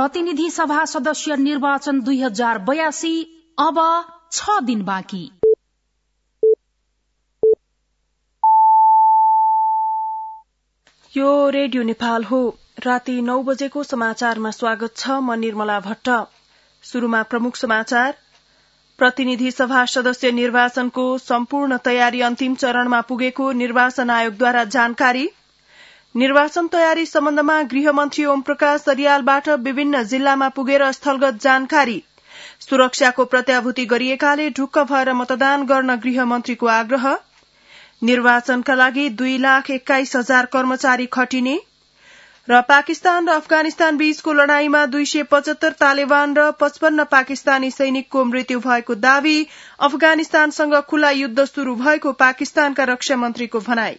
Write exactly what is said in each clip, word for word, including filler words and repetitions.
प्रतिनिधि सभा सदस्य निर्वाचन दुई हजार बयासी अब छ दिन बाँकी। यो रेडियो नेपाल हो। राति नौ बजेको समाचारमा स्वागत छ। म निर्मला भट्ट। शुरूमा प्रमुख समाचार। प्रतिनिधि सभा सदस्य निर्वाचनको सम्पूर्ण तयारी अन्तिम चरणमा पुगेको निर्वाचन आयोगद्वारा जानकारी। निर्वाचन तयारी सम्बन्धमा गृहमन्त्री ओम प्रकाश अरियालबाट विभिन्न जिल्लामा पुगेर स्थलगत जानकारी। सुरक्षाको प्रत्याभूति गरिएकाले ढुक्क भएर मतदान गर्न गृहमन्त्रीको आग्रह। निर्वाचनका लागि दुई लाख एक्काइस हजार कर्मचारी खटिने र पाकिस्तान र अफगानिस्तान बीचको लड़ाईमा दुई सय पचहत्तर तालेबान र पचपन्न पाकिस्तानी सैनिकको मृत्यु भएको दावी। अफगानिस्तानसँग खुला युद्ध शुरू भएको पाकिस्तानका रक्षा मन्त्रीको भनाई।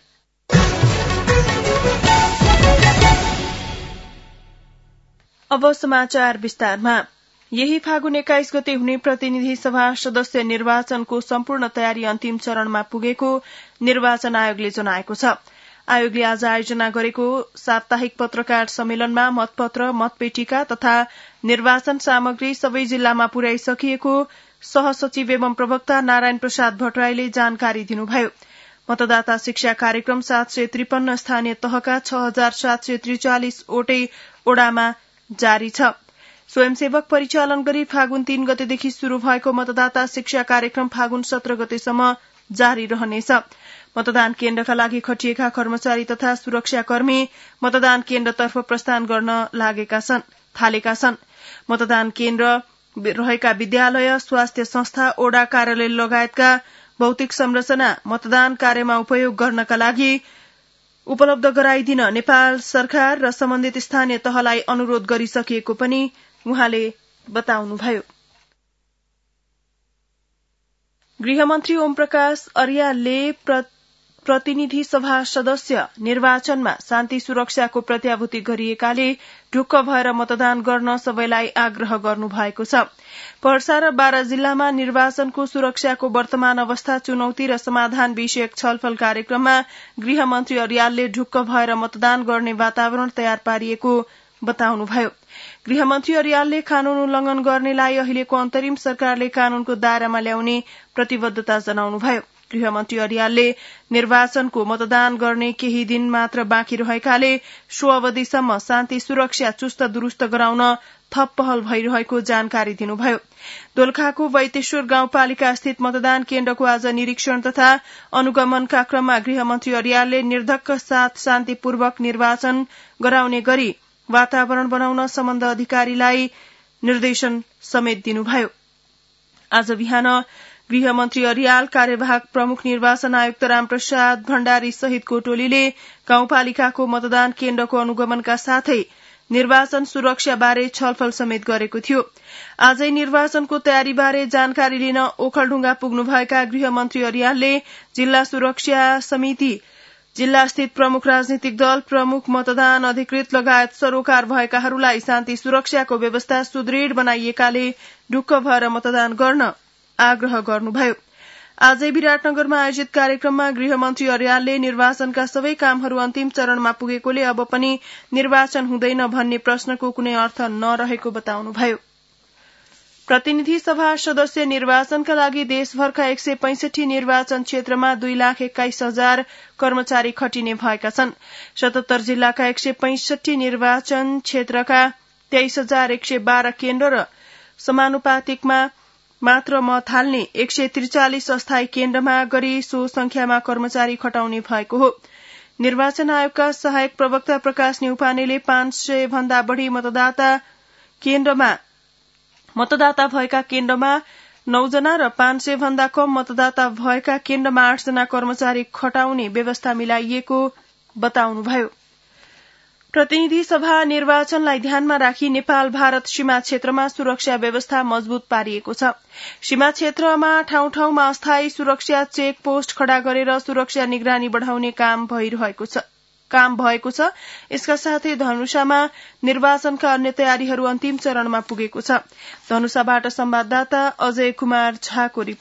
अब समाचार विस्तारमा। यही फागुन एक्काइस गते हुने प्रतिनिधि सभा सदस्य निर्वाचनको सम्पूर्ण तयारी अन्तिम चरणमा पुगेको निर्वाचन आयोगले जनाएको छ। आयोगले आज आयोजना गरेको साप्ताहिक पत्रकार सम्मेलनमा मतपत्र, मतपेटिका तथा निर्वाचन सामग्री सबै जिल्लामा पुर्याइसकिएको सहसचिव एवं प्रवक्ता नारायण प्रसाद भट्टराईले जानकारी दिनुभयो। मतदाता शिक्षा कार्यक्रम सात सय त्रिपन्न स्थानीय तहका छ हजार सात सय त्रिचालिस वटै ओडामा जारी छ। स्वयंसेवक परिचालन गरी फागुन तीन गतेदेखि शुरू भएको मतदाता शिक्षा कार्यक्रम फागुन सत्र गतेसम्म जारी रहनेछ। मतदान केन्द्रका लागि खटिएका कर्मचारी तथा सुरक्षाकर्मी मतदान केन्द्रतर्फ प्रस्थान गर्न लागेका छन् थालेका छन्। मतदान केन्द्र रहेका विद्यालय, स्वास्थ्य संस्था, ओडा कार्यालय लगायतका भौतिक संरचना मतदान कार्यमा उपयोग गर्नका लागि उपलब्ध गराइदिन नेपाल सरकार र सम्बन्धित स्थानीय तहलाई अनुरोध गरिसकिएको पनि उहाँले बताउनुभयो। गृहमन्त्री ओम प्रकाश अरियालले प्रतिनिधि सभा सदस्य निर्वाचनमा शान्ति सुरक्षाको प्रत्याभूति गरिएकाले ढुक्क भएर मतदान गर्न सबैलाई आग्रह गर्नुभएको छ। पर्सा र बारा जिल्लामा निर्वाचनको सुरक्षाको वर्तमान अवस्था, चुनौती र समाधान विषयक छलफल कार्यक्रममा गृहमन्त्री अरियालले ढुक्क भएर मतदान गर्ने वातावरण तयार पारिएको बताउनुभयो। गृहमन्त्री अरियालले कानून उल्लंघन गर्नेलाई अहिलेको अन्तरिम सरकारले कानूनको दायरामा ल्याउने प्रतिबद्धता जनाउनुभयो। गृहमन्त्री अरियालले निर्वाचनको मतदान गर्ने केही दिन मात्र बाँकी रहेकाले सो अवधिसम्म शान्ति सुरक्षा चुस्त दुरूस्त गराउन थप पहल भइरहेको जानकारी दिनुभयो। दोलखाको वैतेश्वर गाउँपालिका स्थित मतदान केन्द्रको आज निरीक्षण तथा अनुगमनका क्रममा गृहमन्त्री अरियालले निर्धक्क साथ शान्तिपूर्वक निर्वाचन गराउने गरी वातावरण बनाउन सम्बन्ध अधिकारीलाई निर्देशन समेत दिनुभयो। आज बिहान गृहमन्त्री अरियाल, कार्यवाहक प्रमुख निर्वाचन आयुक्त रामप्रसाद भण्डारी सहितको टोलीले गाउँपालिकाको मतदान केन्द्रको अनुगमनका साथै निर्वाचन सुरक्षा बारे छलफल समेत गरेको थियो। आजै निर्वाचनको तयारीबारे जानकारी लिन ओखलढुङ्गा पुग्नुभएका गृहमन्त्री अरियालले जिल्ला सुरक्षा समिति, जिल्ला स्थित प्रमुख राजनीतिक दल, प्रमुख मतदान अधिकृत लगायत सरोकार भएकाहरूलाई शान्ति सुरक्षाको व्यवस्था सुदृढ बनाइएकाले ढुक्क भएर मतदान गर्न आग्रह गर्नुभयो। आजै विराटनगरमा आयोजित कार्यक्रममा गृहमन्त्री अरियालले निर्वाचनका सबै कामहरू अन्तिम चरणमा पुगेकोले अब पनि निर्वाचन हुँदैन भन्ने प्रश्नको कुनै अर्थ नरहेको बताउनुभयो। प्रतिनिधि सभा सदस्य निर्वाचनका लागि देशभरका एक सय पैंसठी निर्वाचन क्षेत्रमा दुई लाख एक्काइस हजार कर्मचारी खटिने भएका छन्। सतहत्तर जिल्लाका एक सय पैंसठी निर्वाचन क्षेत्रका तेइस हजार एक सय बाह्र केन्द्र र समानुपातिकमा मात्र मत हाल्ने एक सय त्रिचालिस अस्थायी केन्द्रमा गरी सो संख्यामा कर्मचारी खटाउने भएको हो। निर्वाचन आयोगका सहायक प्रवक्ता प्रकाश न्यौपानेले पाँच सय भन्दा बढ़ी मतदाता केन्द्रमा मतदाता भएका केन्द्रमा नौ जना र पाँच सय भन्दा कम मतदाता भएका केन्द्रमा आठ जना कर्मचारी खटाउने व्यवस्था मिलाइएको बताउनुभयो। प्रतिनिधि सभा निर्वाचनलाई ध्यानमा राखी नेपाल भारत सीमा क्षेत्रमा सुरक्षा व्यवस्था मजबूत पारिएको छ। सीमा क्षेत्रमा ठाउँ ठाउँमा अस्थायी सुरक्षा चेक पोस्ट खड़ा गरेर सुरक्षा निगरानी बढ़ाउने काम भइरहेको छ काम भएको छ। यसका साथै धनुषामा निर्वाचनका अन्य तयारीहरू अन्तिम चरणमा पुगेको छ। धनुषाबाट संवाददाता अजय कुमार झाको रिपोर्ट।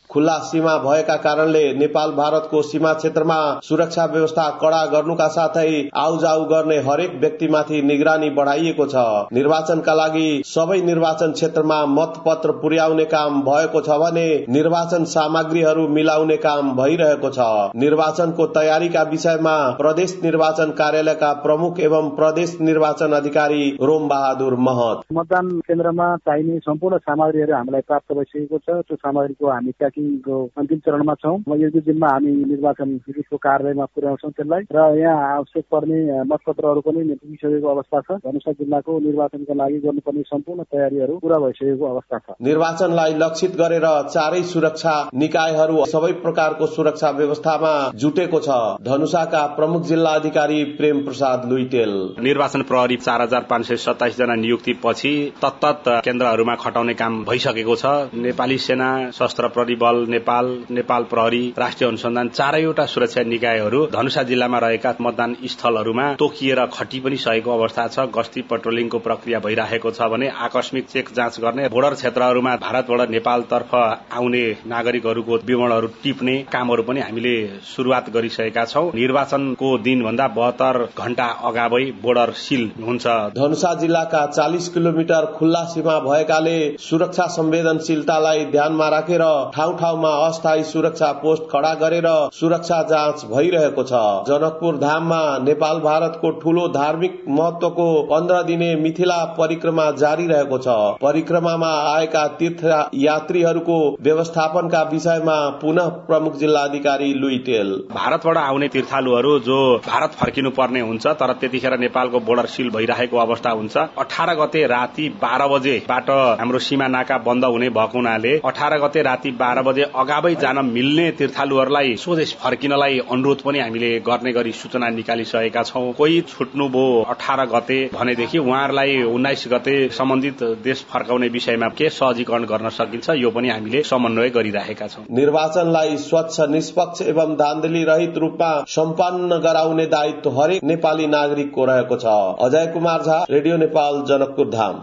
खुल्ला सीमा भएका कारणले नेपाल भारतको सीमा क्षेत्रमा सुरक्षा व्यवस्था कड़ा गर्नुका साथै आउजाउ गर्ने हरेक व्यक्तिमाथि निगरानी बढ़ाइएको छ। निर्वाचनका लागि सबै निर्वाचन क्षेत्रमा मतपत्र पुर्याउने काम भएको छ भने निर्वाचन सामग्रीहरू मिलाउने काम भइरहेको छ। निर्वाचनको तयारीका विषयमा प्रदेश निर्वाचन कार्यालयका प्रमुख एवं प्रदेश निर्वाचन अधिकारी रोम बहादुर महत, मतदान केन्द्रमा चाहिने सम्पूर्ण सामग्रीहरू हामीलाई प्राप्त भइसकेको छ। त्यो सामग्रीको हामी प्याकिङको अन्तिम चरणमा छौँ। एक दुई दिनमा हामी निर्वाचन विधिको कार्यालयमा पुर्याउँछौँ त्यसलाई र यहाँ आवश्यक पर्ने मतपत्रहरू पनि पुगिसकेको अवस्था छ। धनुषा जिल्लाको निर्वाचनका लागि गर्नुपर्ने सम्पूर्ण तयारीहरू पूरा भइसकेको अवस्था छ। निर्वाचनलाई लक्षित गरेर चारै सुरक्षा निकायहरू सबै प्रकारको सुरक्षा व्यवस्थामा जुटेको छ। धनुषाका प्रमुख जिल्ला अधिकारी प्रेम प्रसाद लुइटेल, निर्वाचन प्रहरी चार हजार पाँच सय सत्ताइस जना नियुक्ति पछि तत्त केन्द्रहरूमा खटाउने काम भइसकेको छ। नेपाली सेना, सशस्त्र प्रहरी बल नेपाल, नेपाल प्रहरी, राष्ट्रिय अनुसन्धान चारैवटा सुरक्षा निकायहरू धनुषा जिल्लामा रहेका मतदान स्थलहरूमा तोकिएर खटी पनि सकेको अवस्था छ। गस्ती पेट्रोलिङको प्रक्रिया भइरहेको छ भने आकस्मिक चेक जाँच गर्ने, बोर्डर क्षेत्रहरूमा भारतबाट नेपालतर्फ आउने नागरिकहरूको विवरणहरू टिप्ने कामहरू पनि हामीले शुरूआत गरिसकेका छौं। निर्वाचनको दिनभन्दा बहत्तर घण्टा अगावै बोर्डर सील हुन्छ। धनुषा जिल्लाका चालीस किलोमिटर खुल्ला सीमा भएकाले सुरक्षा संवेदनशीलतालाई ध्यानमा राखेर ठाउँ ठाउँमा अस्थायी सुरक्षा पोस्ट खड़ा गरेर सुरक्षा जाँच भइरहेको छ। जनकपुर धाममा नेपाल भारतको ठूलो धार्मिक महत्वको पन्ध्र दिने मिथिला परिक्रमा जारी रहेको छ। परिक्रमामा आएका तीर्थ यात्रीहरूको व्यवस्थापनका विषयमा पुनः प्रमुख जिल्ला अधिकारी लुइटेल, भारतबाट आउने तीर्थालुहरू जो भारत फर्किनु पर्ने हुन्छ तर त्यतिखेर नेपालको बोर्डर सील भइरहेको अवस्था हुन्छ। अठार गते राति बाह्र बजेबाट हाम्रो सीमा नाका बन्द हुने भएको हुनाले अठार गते राति बाह्र बजे अगावै जान मिल्ने तीर्थालुहरूलाई स्वदेश फर्किनलाई अनुरोध पनि हामीले गर्ने गरी सूचना निकालिसकेका छौं। कोही छुट्नुभयो अठार गते भनेदेखि उहाँहरूलाई उन्नाइस गते सम्बन्धित देश फर्काउने विषयमा के सहजीकरण गर्न सकिन्छ यो पनि हामीले समन्वय गरिरहेका छौं। निर्वाचनलाई स्वच्छ, निष्पक्ष एवं धाँधली रहित रूपमा सम्पन्न गराउने दायित्व हरेक नेपाली नागरिकको रहेको छ। अजय कुमार झा, रेडियो नेपाल, जनकपुर धाम।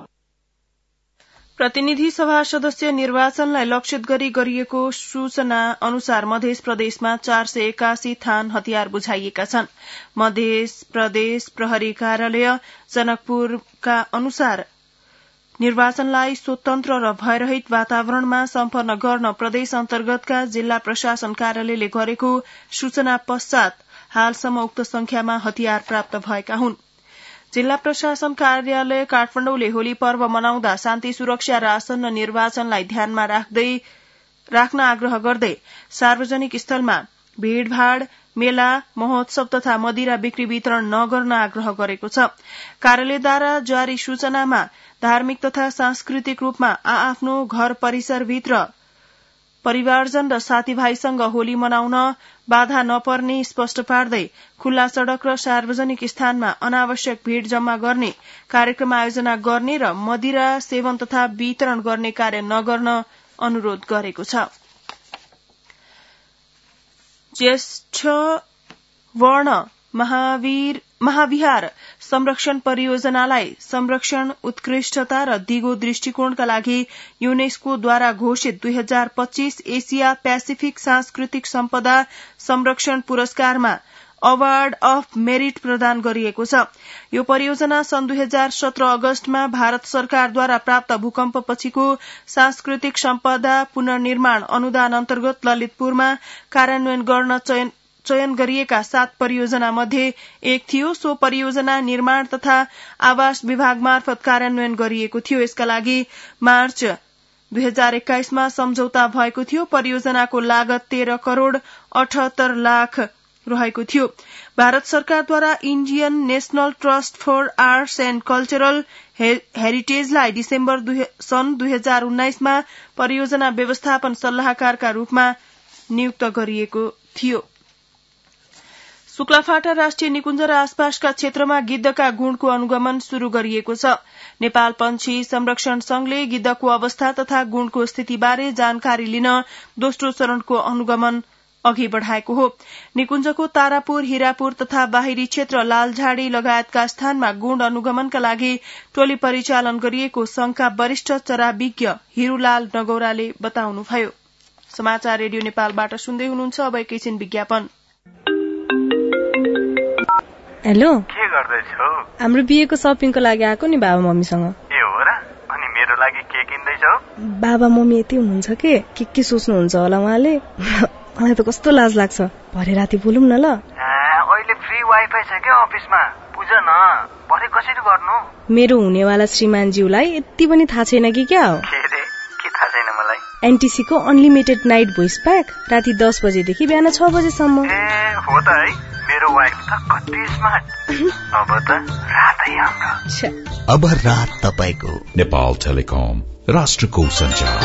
प्रतिनिधि सभा सदस्य निर्वाचनलाई लक्षित गरी गरिएको सूचना अनुसार मध्य प्रदेशमा चार सय एकासी थान हतियार बुझाइएका छन्। मध्य प्रदेश प्रहरी कार्यालय जनकपुरका अनुसार निर्वाचनलाई स्वतन्त्र र भयरहित वातावरणमा सम्पन्न गर्न प्रदेश अन्तर्गतका जिल्ला प्रशासन कार्यालयले गरेको सूचना पश्चात हालसम्म उक्त संख्यामा हतियार प्राप्त भएका हुन्। जिल्ला प्रशासन कार्यालय काठमाडौँले होली पर्व मनाउँदा शान्ति सुरक्षा र आसन्न निर्वाचनलाई ध्यानमा राख्दै राख्न आग्रह गर्दै सार्वजनिक स्थलमा भीड़भाड़, मेला, महोत्सव तथा मदिरा बिक्री वितरण नगर्न आग्रह गरेको छ। कार्यालयद्वारा जारी सूचनामा धार्मिक तथा सांस्कृतिक रूपमा आआफ्नो घर परिसरभित्र परिवारजन र साथीभाइसँग होली मनाउन बाधा नपर्ने स्पष्ट पार्दै खुल्ला सड़क र सार्वजनिक स्थानमा अनावश्यक भीड़ जम्मा गर्ने, कार्यक्रम आयोजना गर्ने र मदिरा सेवन तथा वितरण गर्ने कार्य नगर्न अनुरोध गरेको छ। ज्येष्ठ वर्ण महावीर महाविहार संरक्षण परियोजनालाई संरक्षण उत्कृष्टता र दिगो दृष्टिकोणका लागि युनेस्कोद्वारा घोषित दुई हजार पच्चीस एसिया पेसिफिक सांस्कृतिक सम्पदा संरक्षण पुरस्कारमा अवार्ड अफ मेरिट प्रदान गरिएको छ। यो परियोजना सन् दुई हजार सत्र अगस्तमा भारत सरकारद्वारा प्राप्त भूकम्प पछिको सांस्कृतिक सम्पदा पुनर्निर्माण अनुदान अन्तर्गत ललितपुरमा कार्यान्वयन गर्न चयन चयन गरिएका सात परियोजना मध्ये एक थियो। सो परियोजना निर्माण तथा आवास विभाग मार्फत कार्यान्वयन गरिएको थियो। यसका लागि मार्च दुई हजार एक्काइसमा सम्झौता भएको थियो। परियोजनाको लागत तेह्र करोड़ अठहत्तर लाख रहेको थियो। भारत सरकारद्वारा Indian national trust for arts and cultural हेरिटेजलाई डिसेम्बर सन् दुई हजार उन्नाइसमा परियोजना व्यवस्थापन सल्लाहकारका रूपमा नियुक्त गरिएको थियो। शुक्लाफाटा राष्ट्रिय निकुञ्ज र आसपासका क्षेत्रमा गिद्धका गुणको अनुगमन शुरू गरिएको छ। नेपाल पंक्षी संरक्षण संघले गिद्धको अवस्था तथा गुणको स्थितिबारे जानकारी लिन दोस्रो चरणको अनुगमन अघि बढ़ाएको हो। निकुञ्जको तारापुर, हिरापुर तथा बाहिरी क्षेत्र, लालझाडी लगायतका स्थानमा गुण अनुगमनका लागि टोली परिचालन गरिएको संघका वरिष्ठ चराविज्ञ हिरूलाल नगौराले बताउनुभयो। समाचार रेडियो नेपालबाट सुन्दै हुनुहुन्छ। अब एकैछिन विज्ञापन। हेलो, के गर्दैछौ? हाम्रो बिहेको सपिङको लागि आएको नि बाबा मम्मीसँग। ए हो र? अनि मेरो लागि के किन्दैछौ? बाबा मम्मी यति हुनुहुन्छ के के के सोच्नुहुन्छ होला उहाँले। मलाई त कस्तो लाज लाग्छ। भरे राति बोलौँ न ल। अहिले फ्री वाइफाई छ के अफिसमा? बुझ न, भरे कसरी गर्नु? मेरो हुनेवाला श्रीमानज्यूलाई यति पनि थाहा छैन कि क्या हो? के रे? के थाहा छैन मलाई? एनटीसी को अनलिमिटेड नाइट भोइस प्याक राति दस बजेदेखि बिहान छ बजेसम्म। ए हो त है, मेरो वाइफ त कति स्मार्ट। अब त रातै हाम्रो। अब रात तपाईको। नेपाल टेलिकम, राष्ट्रको सञ्चार।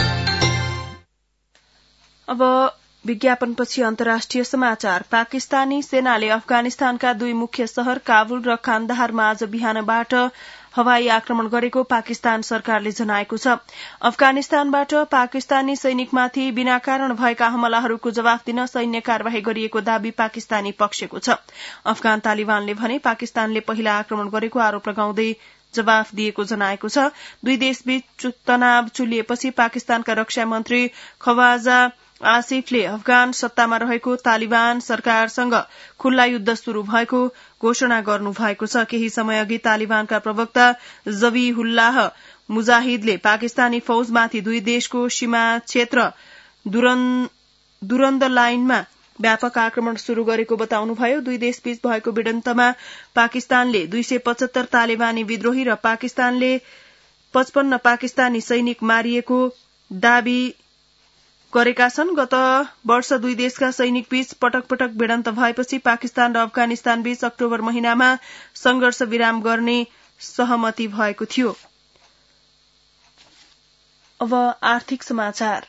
अब विज्ञापनपछि अन्तर्राष्ट्रिय समाचार। पाकिस्तानी सेनाले अफगानिस्तानका दुई मुख्य शहर काबुल र कान्दाहारमा आज बिहानबाट हवाई आक्रमण गरेको पाकिस्तान सरकारले जनाएको छ। अफगानिस्तानबाट पाकिस्तानी सैनिकमाथि बिना कारण भएका हमलाहरूको जवाफ दिन सैन्य कार्यवाही गरिएको दावी पाकिस्तानी पक्षको छ। अफगान तालिबानले भने पाकिस्तानले पहिला आक्रमण गरेको आरोप लगाउँदै जवाफ दिएको जनाएको छ। दुई देशबीच तनाव चुलिएपछि पाकिस्तानका रक्षा मन्त्री खवाजा आसिफले अफगान सत्तामा रहेको तालिबान सरकारसँग खुल्ला युद्ध शुरू भएको घोषणा गर्नु भएको छ। केही समय अघि तालिबानका प्रवक्ता जबीहुल्लाह मुजाहिदले पाकिस्तानी फौजमाथि दुई देशको सीमा क्षेत्र दुरन्द लाइनमा व्यापक आक्रमण शुरू गरेको बताउनुभयो। दुई देशबीच भएको भिडन्तमा पाकिस्तानले दुई सय पचहत्तर तालिबानी विद्रोही र पाकिस्तानले पचपन्न पाकिस्तानी सैनिक मारिएको दावी गरेका छन्। गत वर्ष दुई देशका सैनिक बीच पटक पटक भिडन्त भएपछि पाकिस्तान र अफगानिस्तान बीच अक्टोबर महिनामा संघर्ष विराम गर्ने सहमति भएको थियो। अब आर्थिक समाचार।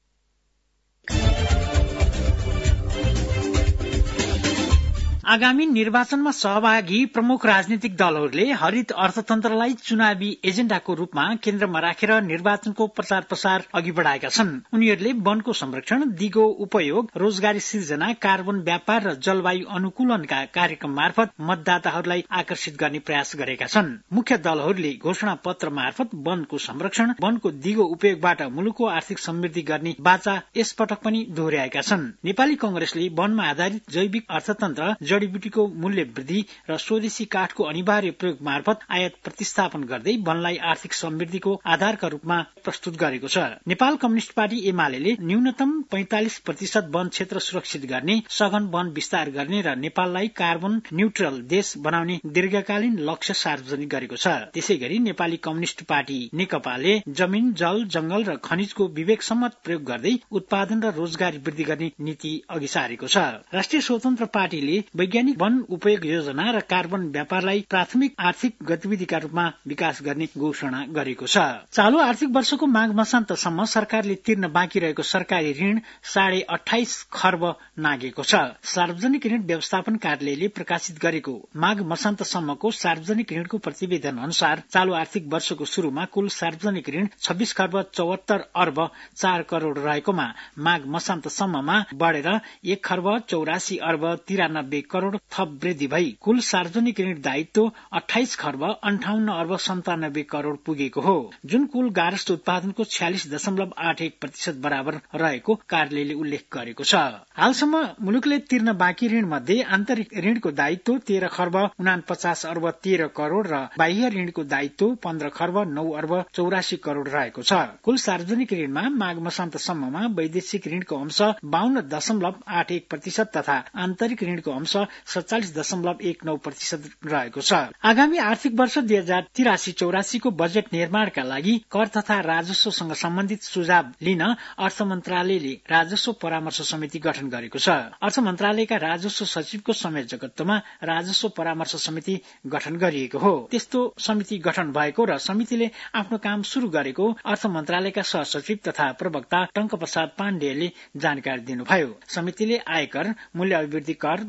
आगामी निर्वाचनमा सहभागी प्रमुख राजनीतिक दलहरूले हरित अर्थतन्त्रलाई चुनावी एजेण्डाको रूपमा केन्द्रमा राखेर निर्वाचनको प्रचार प्रसार अघि बढ़ाएका छन्। उनीहरूले वनको संरक्षण, दिगो उपयोग, रोजगारी सिर्जना, कार्बन व्यापार र जलवायु अनुकूलनका कार्यक्रम मार्फत मतदाताहरूलाई आकर्षित गर्ने प्रयास गरेका छन्। मुख्य दलहरूले घोषणा पत्र मार्फत वनको संरक्षण, वनको दिगो उपयोगबाट मुलुकको आर्थिक समृद्धि गर्ने बाचा यसपटक पनि दोहोर्याएका छन्। नेपाली कंग्रेसले वनमा आधारित जैविक अर्थतन्त्र, जडीबुटीको मूल्य वृद्धि र स्वदेशी काठको अनिवार्य प्रयोग मार्फत आयात प्रतिस्थापन गर्दै वनलाई आर्थिक समृद्धिको आधारका रूपमा प्रस्तुत गरेको छ। नेपाल कम्युनिष्ट पार्टी एमाले न्यूनतम पैंतालिस प्रतिशत वन क्षेत्र सुरक्षित गर्ने, सघन वन विस्तार गर्ने र नेपाललाई कार्बन न्यूट्रल देश बनाउने दीर्घकालीन लक्ष्य सार्वजनिक गरेको छ। त्यसै गरी नेपाली कम्युनिष्ट पार्टी नेकपाले जमिन, जल, जंगल र खनिजको विवेकसम्मत प्रयोग गर्दै उत्पादन र रोजगारी वृद्धि गर्ने नीति अघि सारेको छ। राष्ट्रिय स्वतन्त्र पार्टीले वैज्ञानिक वन उपयोग योजना र कार्बन व्यापारलाई प्राथमिक आर्थिक गतिविधिका रूपमा विकास गर्ने घोषणा गरेको छ। चालू आर्थिक वर्षको माघ मसान्तसम्म सरकारले तिर्न बाँकी रहेको सरकारी ऋण साढे अठाइस खर्ब नागेको छ। सार्वजनिक ऋण व्यवस्थापन कार्यालयले प्रकाशित गरेको माघ मसान्तसम्मको सार्वजनिक ऋणको प्रतिवेदन अनुसार चालू आर्थिक वर्षको शुरूमा कुल सार्वजनिक ऋण छब्बीस खर्ब चौहत्तर अर्ब चार करोड़ रहेकोमा माघ मसान्तसम्ममा बढ़ेर एक खर्ब चौरासी अर्ब तिरानब्बे करोड़ थप वृद्धि भई कुल सार्वजनिक ऋण दायित्व अठाइस खर्ब अन्ठाउन्न अर्ब सन्तानब्बे करोड़ पुगेको हो, जुन कुल गारस्थ उत्पादनको छ्यालिस दशमलव आठ एक प्रतिशत बराबर रहेको कार्यालयले उल्लेख गरेको छ। हालसम्म मुलुकले तिर्न बाँकी ऋण मध्ये आन्तरिक ऋणको दायित्व तेह्र खर्ब उनापचास अर्ब तेह्र करोड़ र बाह्य ऋणको दायित्व पन्ध्र खर्ब नौ अर्ब चौरासी करोड़ रहेको छ। कुल सार्वजनिक ऋणमा माघ मसान्तसम्ममा वैदेशिक ऋणको अंश बाहन्न दशमलव आठ एक प्रतिशत तथा आन्तरिक ऋणको अंश सत्तालिस दशमलव एक नौ प्रतिशत रहेको छ। आगामी आर्थिक वर्ष दुई हजार तिरासी चौरासीको बजेट निर्माणका लागि कर तथा राजस्वसँग सम्बन्धित सुझाव लिन अर्थ मन्त्रालयले राजस्व परामर्श समिति गठन गरेको छ। अर्थ मन्त्रालयका राजस्व सचिवको संयोजकत्वमा राजस्व परामर्श समिति गठन गरिएको हो। त्यस्तो समिति गठन भएको र समितिले आफ्नो काम शुरू गरेको अर्थ मन्त्रालयका सहसचिव तथा प्रवक्ता टंक प्रसाद पाण्डेले जानकारी दिनुभयो। समितिले आयकर, मूल्य अभिवृद्धि कर, भ्याट,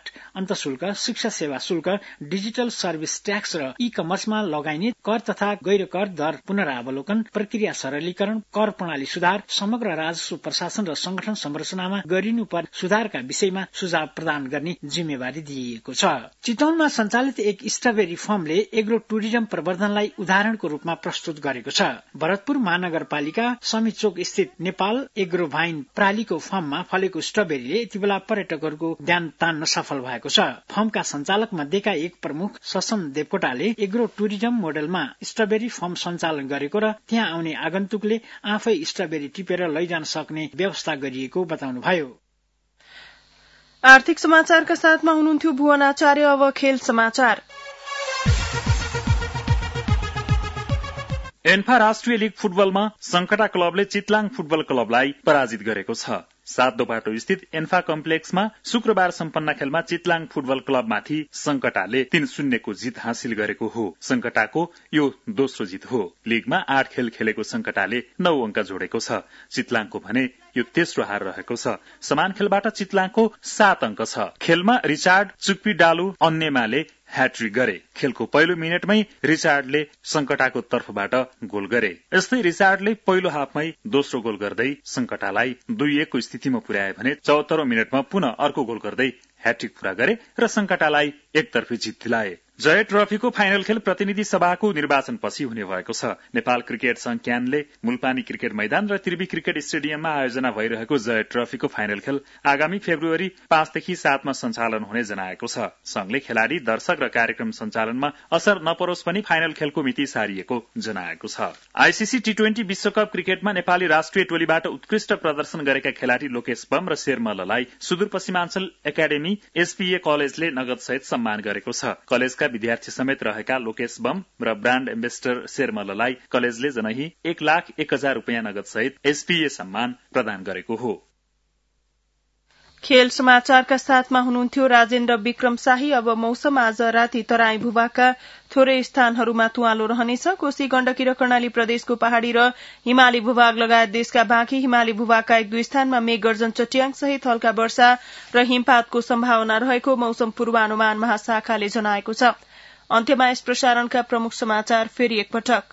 भ्याट, अन्तशुल्क, शिक्षा सेवा शुल्क, डिजिटल सर्भिस ट्याक्स र ई कमर्समा लगाइने कर तथा गैर कर दर पुनरावलोकन, प्रक्रिया सरलीकरण, कर प्रणाली सुधार, समग्र राजस्व प्रशासन र संगठन संरचनामा गरिनुपर्ने सुधारका विषयमा सुझाव प्रदान गर्ने जिम्मेवारी दिइएको छ। चितवनमा सञ्चालित एक स्ट्रबेरी फार्मले एग्रो टुरिज्म प्रवर्धनलाई उदाहरणको रूपमा प्रस्तुत गरेको छ। भरतपुर महानगरपालिका समीचोक स्थित नेपाल एग्रो भाइन प्रालीको फार्ममा फलेको स्ट्रबेरीले यति बेला पर्यटकहरूको ध्यान तान्न सफल भएको छ। फार्मका सञ्चालक मध्येका एक प्रमुख ससन देवकोटाले एग्रो टुरिज्म मोडेलमा स्ट्रबेरी फार्म सञ्चालन गरेको र त्यहाँ आउने आगन्तुकले आफै स्ट्रबेरी टिपेर लैजान सक्ने व्यवस्था गरिएको बताउनुभयो। आर्थिक समाचारका साथमा हुनुहुन्थ्यो भुवन आचार्य। अब खेल समाचार। एन्फा राष्ट्रिय लीग फुटबलमा संकटा क्लबले चितलाङ फुटबल क्लबलाई पराजित गरेको छ। सात दोबाटो स्थित एन्फा कम्प्लेक्समा शुक्रबार सम्पन्न खेलमा चितलाङ फुटबल क्लबमाथि संकटाले तीन शून्यको जित हासिल गरेको हो। संकटाको यो दोस्रो जित हो। लीगमा आठ खेल खेलेको संकटाले नौ अंक जोडेको छ। चितलाङको भने यो तेस्रो हार रहेको छ। समान खेलबाट चितलाङको सात अंक छ। खेलमा रिचार्ड चुक्पी डालु अन्नेमाले ह्याट्रिक गरे। खेलको पहिलो मिनटमै रिचार्डले संकटाको तर्फबाट गोल गरे। यस्तै रिचार्डले पहिलो हाफमै दोस्रो गोल गर्दै संकटालाई दुई एकको स्थितिमा पुर्याए भने चौहत्तरौं मिनटमा पुनः अर्को गोल गर्दै ह्याट्रिक पूरा गरे र संकटालाई एकतर्फी जित दिलाए। जय ट्रफीको फाइनल खेल प्रतिनिधि सभाको निर्वाचनपछि हुने भएको छ। नेपाल क्रिकेट संघ क्यानले मुलपानी क्रिकेट मैदान र त्रिवी क्रिकेट स्टेडियममा आयोजना भइरहेको जय ट्रफीको फाइनल खेल आगामी फेब्रुअरी पाँचदेखि सातमा सञ्चालन हुने जनाएको छ। संघले खेलाड़ी, दर्शक र कार्यक्रम सञ्चालनमा असर नपरोस् पनि फाइनल खेलको मिति सारिएको जनाएको छ। आईसीसी टी ट्वेन्टी विश्वकप क्रिकेटमा नेपाली राष्ट्रिय टोलीबाट उत्कृष्ट प्रदर्शन गरेका खेलाड़ी लोकेश बम र शेर मल्ललाई सुदूरपश्चिमाञ्चल एकाडेमी एसपीए कलेजले नगद सहित सम्मान गरेको छ। कलेजका विद्यार्थी समेत रहेका लोकेश बम र ब्रान्ड एम्बेसडर शेर मल्ललाई कलेजले जनही एक लाख एक हजार रूपियाँ नगद सहित एसपीए सम्मान प्रदान गरेको हो। खेल समाचारका साथमा हुनुहुन्थ्यो राजेन्द्र विक्रम शाही। अब मौसम। आज राति तराई भूभागका थोरै स्थानहरूमा तुवालो रहनेछ। कोशी, गण्डकी र कर्णाली प्रदेशको पहाड़ी र हिमाली भूभाग लगायत देशका बाँकी हिमाली भूभागका एक दुई स्थानमा मेघ गर्जन, चट्याङ सहित हल्का वर्षा र हिमपातको सम्भावना रहेको मौसम पूर्वानुमान महाशाखाले जनाएको छ। अन्त्यमा यस प्रसारणका प्रमुख समाचार फेरि एकपटक।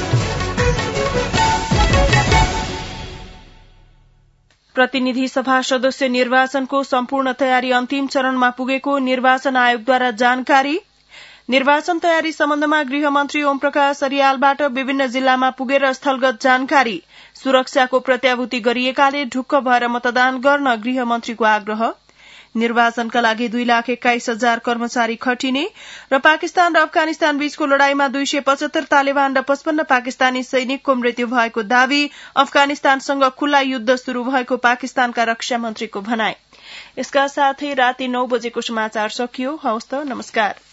प्रतिनिधि सभा सदस्य निर्वाचनको सम्पूर्ण तयारी अन्तिम चरणमा पुगेको निर्वाचन आयोगद्वारा जानकारी। निर्वाचन तयारी सम्बन्धमा गृहमन्त्री ओम प्रकाश अरियालबाट विभिन्न जिल्लामा पुगेर स्थलगत जानकारी। सुरक्षाको प्रत्याभूति गरिएकाले ढुक्क भएर मतदान गर्न गृहमन्त्रीको आग्रह। निर्वाचनका लागि दुई लाख एक्काइस हजार कर्मचारी खटिने र पाकिस्तान र अफगानिस्तान बीचको लड़ाईमा दुई सय पचहत्तर तालिबान र पचपन्न पाकिस्तानी सैनिकको मृत्यु भएको दावी। अफगानिस्तानसँग खुल्ला युद्ध शुरू भएको पाकिस्तानका रक्षा मन्त्रीको भनाई। यसका साथै राति नौ बजेको समाचार सकियो। हवस् त, नमस्कार।